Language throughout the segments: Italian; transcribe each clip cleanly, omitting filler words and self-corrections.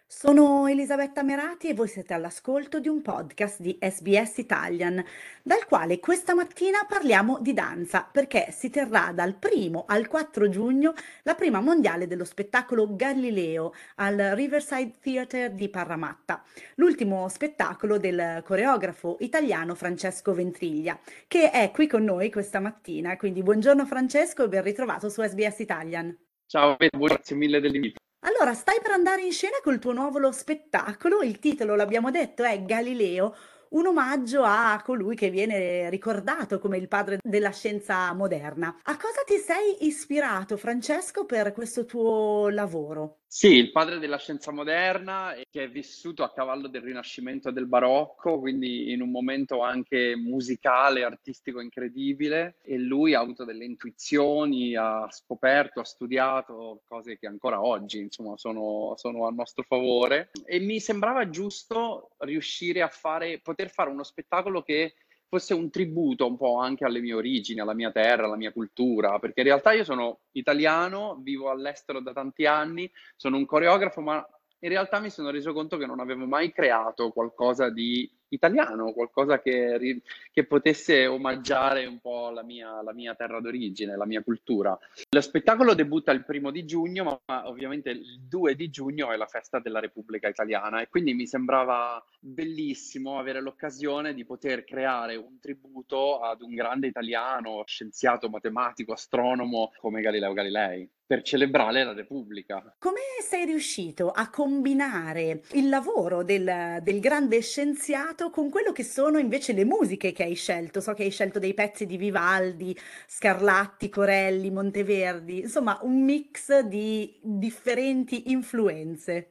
Sono Elisabetta Merati e voi siete all'ascolto di un podcast di SBS Italian, dal quale questa mattina parliamo di danza, perché si terrà dal 1° al 4 giugno la prima mondiale dello spettacolo Galileo al Riverside Theatre di Parramatta, l'ultimo spettacolo del coreografo italiano Francesco Ventriglia, che è qui con noi questa mattina. Quindi buongiorno Francesco e ben ritrovato su SBS Italian. Ciao, grazie mille dell'invito. Allora, stai per andare in scena col tuo nuovo spettacolo, il titolo, l'abbiamo detto, è Galileo, un omaggio a colui che viene ricordato come il padre della scienza moderna. A cosa ti sei ispirato, Francesco, per questo tuo lavoro? Sì, il padre della scienza moderna e che è vissuto a cavallo del Rinascimento e del Barocco, quindi in un momento anche musicale, artistico incredibile, e lui ha avuto delle intuizioni, ha scoperto, ha studiato cose che ancora oggi, insomma, sono a nostro favore e mi sembrava giusto riuscire a poter fare uno spettacolo che fosse un tributo un po' anche alle mie origini, alla mia terra, alla mia cultura, perché in realtà io sono italiano, vivo all'estero da tanti anni, sono un coreografo, ma in realtà mi sono reso conto che non avevo mai creato qualcosa di italiano, qualcosa che potesse omaggiare un po' la mia terra d'origine, la mia cultura. Lo spettacolo debutta il 1° di giugno, ma ovviamente il 2 di giugno è la festa della Repubblica Italiana e quindi mi sembrava bellissimo avere l'occasione di poter creare un tributo ad un grande italiano, scienziato, matematico, astronomo come Galileo Galilei, per celebrare la Repubblica. Come sei riuscito a combinare il lavoro del grande scienziato con quello che sono invece le musiche che hai scelto? So che hai scelto dei pezzi di Vivaldi, Scarlatti, Corelli, Monteverdi, insomma un mix di differenti influenze.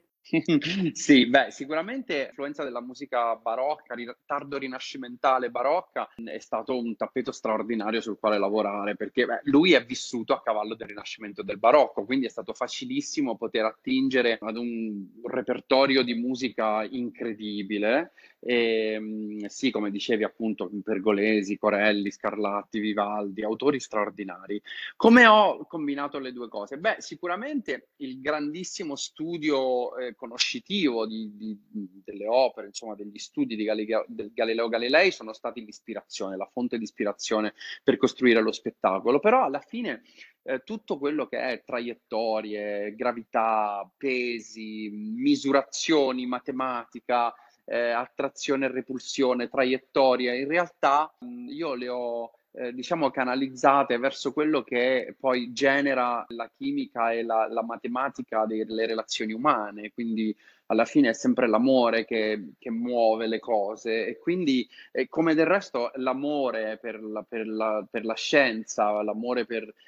Sì, beh, sicuramente l'influenza della musica barocca, tardo rinascimentale barocca, è stato un tappeto straordinario sul quale lavorare, perché beh, lui è vissuto a cavallo del Rinascimento e del Barocco, quindi è stato facilissimo poter attingere ad un repertorio di musica incredibile. E, sì, come dicevi appunto, Pergolesi, Corelli, Scarlatti, Vivaldi, autori straordinari. Come ho combinato le due cose? Beh, sicuramente il grandissimo studio conoscitivo delle opere, insomma, degli studi del Galileo Galilei sono stati l'ispirazione, la fonte di ispirazione per costruire lo spettacolo. Però alla fine tutto quello che è traiettorie, gravità, pesi, misurazioni, matematica, attrazione e repulsione, traiettoria, in realtà io le ho diciamo canalizzate verso quello che poi genera la chimica e la matematica delle relazioni umane, quindi alla fine è sempre l'amore che muove le cose e quindi come del resto l'amore per la scienza, l'amore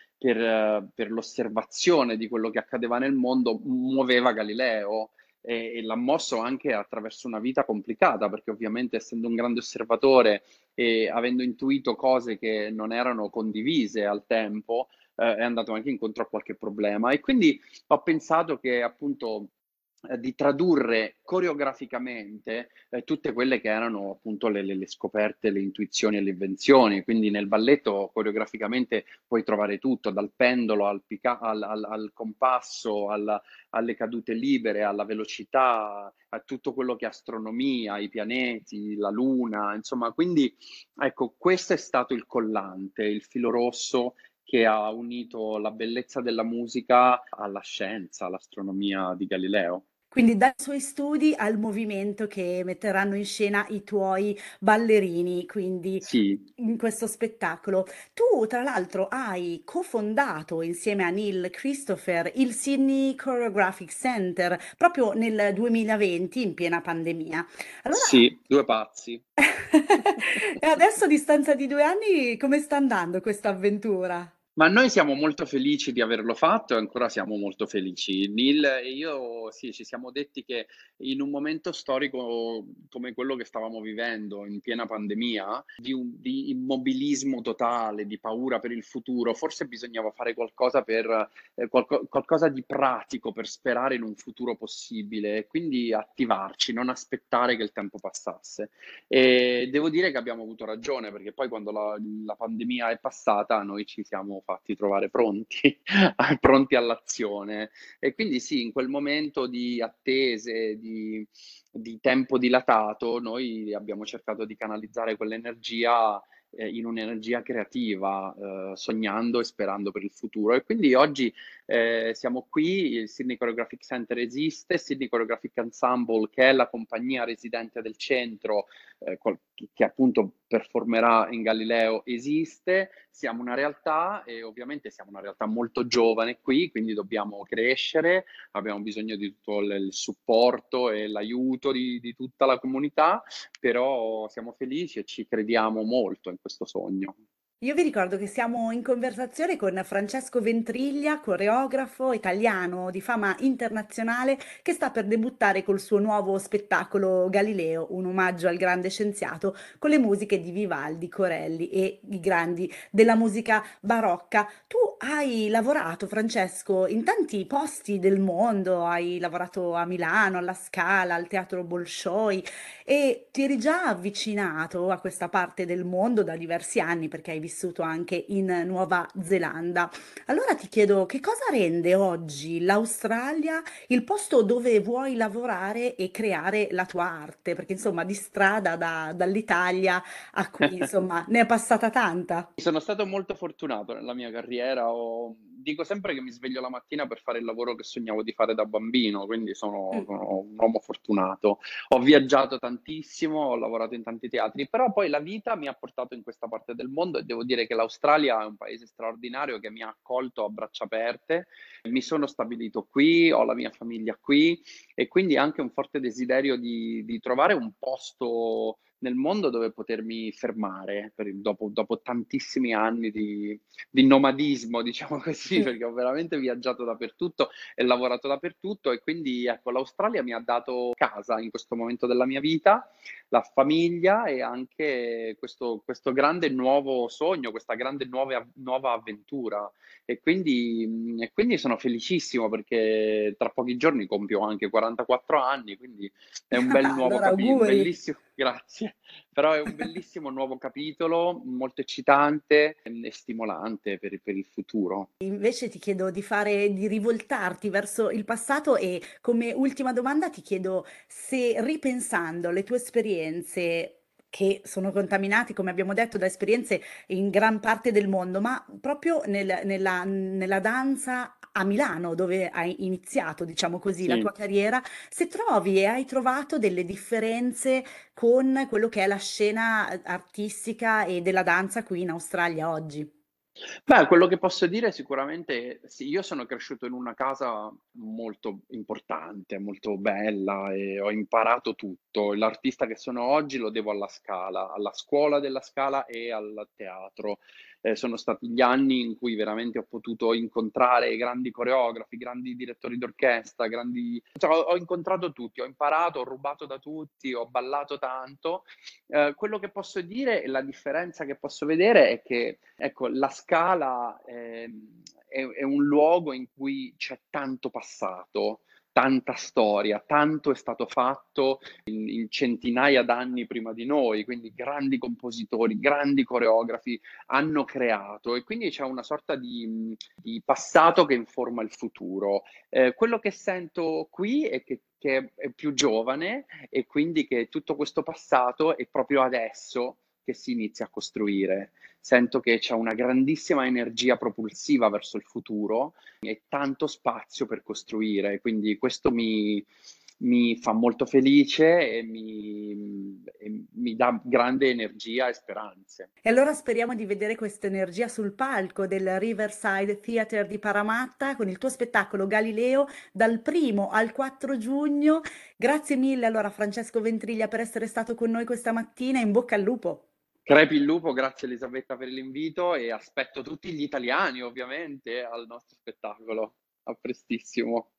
per l'osservazione di quello che accadeva nel mondo muoveva Galileo e l'ha mosso anche attraverso una vita complicata, perché ovviamente essendo un grande osservatore e avendo intuito cose che non erano condivise al tempo, è andato anche incontro a qualche problema. E quindi ho pensato che appunto di tradurre coreograficamente tutte quelle che erano appunto le scoperte, le intuizioni e le invenzioni. Quindi nel balletto coreograficamente puoi trovare tutto, dal pendolo al compasso, alle cadute libere, alla velocità, a tutto quello che è astronomia, i pianeti, la luna, insomma, quindi ecco, questo è stato il collante, il filo rosso che ha unito la bellezza della musica alla scienza, all'astronomia di Galileo. Quindi dai suoi studi al movimento che metteranno in scena i tuoi ballerini, quindi Sì, in questo spettacolo. Tu, tra l'altro, hai cofondato insieme a Neil Christopher il Sydney Choreographic Center proprio nel 2020, in piena pandemia. Allora, sì, due pazzi. e adesso, a distanza di 2 anni, come sta andando questa avventura? Ma noi siamo molto felici di averlo fatto e ancora siamo molto felici. Neil e io sì, ci siamo detti che in un momento storico come quello che stavamo vivendo, in piena pandemia, di immobilismo totale, di paura per il futuro, forse bisognava fare qualcosa qualcosa di pratico per sperare in un futuro possibile e quindi attivarci, non aspettare che il tempo passasse. E devo dire che abbiamo avuto ragione, perché poi quando la pandemia è passata noi ci siamo fatti trovare pronti, pronti all'azione. E quindi sì, in quel momento di attese, di tempo dilatato, noi abbiamo cercato di canalizzare quell'energia in un'energia creativa, sognando e sperando per il futuro. E quindi oggi siamo qui, il Sydney Choreographic Center esiste, Sydney Choreographic Ensemble, che è la compagnia residente del centro, che appunto performerà in Galileo, esiste. Siamo una realtà e ovviamente siamo una realtà molto giovane qui, quindi dobbiamo crescere, abbiamo bisogno di tutto il supporto e l'aiuto di tutta la comunità, però siamo felici e ci crediamo molto in questo sogno. Io vi ricordo che siamo in conversazione con Francesco Ventriglia, coreografo italiano di fama internazionale, che sta per debuttare col suo nuovo spettacolo Galileo, un omaggio al grande scienziato, con le musiche di Vivaldi, Corelli e i grandi della musica barocca. Tu hai lavorato, Francesco, in tanti posti del mondo, hai lavorato a Milano, alla Scala, al Teatro Bolshoi e ti eri già avvicinato a questa parte del mondo da diversi anni perché hai vissuto anche in Nuova Zelanda. Allora ti chiedo che cosa rende oggi l'Australia il posto dove vuoi lavorare e creare la tua arte? Perché insomma di strada dall'Italia a qui insomma ne è passata tanta. Sono stato molto fortunato nella mia carriera, dico sempre che mi sveglio la mattina per fare il lavoro che sognavo di fare da bambino, quindi sono, Mm. sono un uomo fortunato. Ho viaggiato tantissimo, ho lavorato in tanti teatri, però poi la vita mi ha portato in questa parte del mondo e devo dire che l'Australia è un paese straordinario che mi ha accolto a braccia aperte. Mi sono stabilito qui, ho la mia famiglia qui e quindi anche un forte desiderio di trovare un posto nel mondo dove potermi fermare dopo tantissimi anni di nomadismo, diciamo così, perché ho veramente viaggiato dappertutto e lavorato dappertutto e quindi ecco, l'Australia mi ha dato casa in questo momento della mia vita, la famiglia e anche questo grande nuovo sogno, questa grande nuova avventura. E quindi sono felicissimo perché tra pochi giorni compio anche 44 anni, quindi è un bel nuovo Allora, capitolo, auguri. bellissimo, grazie, però è un bellissimo nuovo capitolo, molto eccitante e stimolante per il futuro. Invece ti chiedo di rivoltarti verso il passato e come ultima domanda ti chiedo se ripensando alle tue esperienze, che sono contaminati, come abbiamo detto, da esperienze in gran parte del mondo, ma proprio nella danza a Milano, dove hai iniziato, diciamo così, la tua Sì. carriera, se trovi e hai trovato delle differenze con quello che è la scena artistica e della danza qui in Australia oggi. Beh, quello che posso dire sicuramente sì, io sono cresciuto in una casa molto importante, molto bella e ho imparato tutto. L'artista che sono oggi lo devo alla Scala, alla scuola della Scala e al teatro. Sono stati gli anni in cui veramente ho potuto incontrare grandi coreografi, grandi direttori d'orchestra, cioè ho incontrato tutti, ho imparato, ho rubato da tutti, ho ballato tanto. Quello che posso dire e la differenza che posso vedere è che ecco, la Scala, è un luogo in cui c'è tanto passato, tanta storia, tanto è stato fatto in centinaia d'anni prima di noi, quindi grandi compositori, grandi coreografi hanno creato e quindi c'è una sorta di passato che informa il futuro. Quello che sento qui è che è più giovane e quindi che tutto questo passato è proprio adesso che si inizia a costruire. Sento che c'è una grandissima energia propulsiva verso il futuro e tanto spazio per costruire, quindi questo mi fa molto felice e mi dà grande energia e speranze. E allora speriamo di vedere questa energia sul palco del Riverside Theatre di Paramatta con il tuo spettacolo Galileo dal 1° al 4 giugno. Grazie mille allora Francesco Ventriglia per essere stato con noi questa mattina. In bocca al lupo. Crepi il lupo, grazie Elisabetta per l'invito e aspetto tutti gli italiani ovviamente al nostro spettacolo. A prestissimo.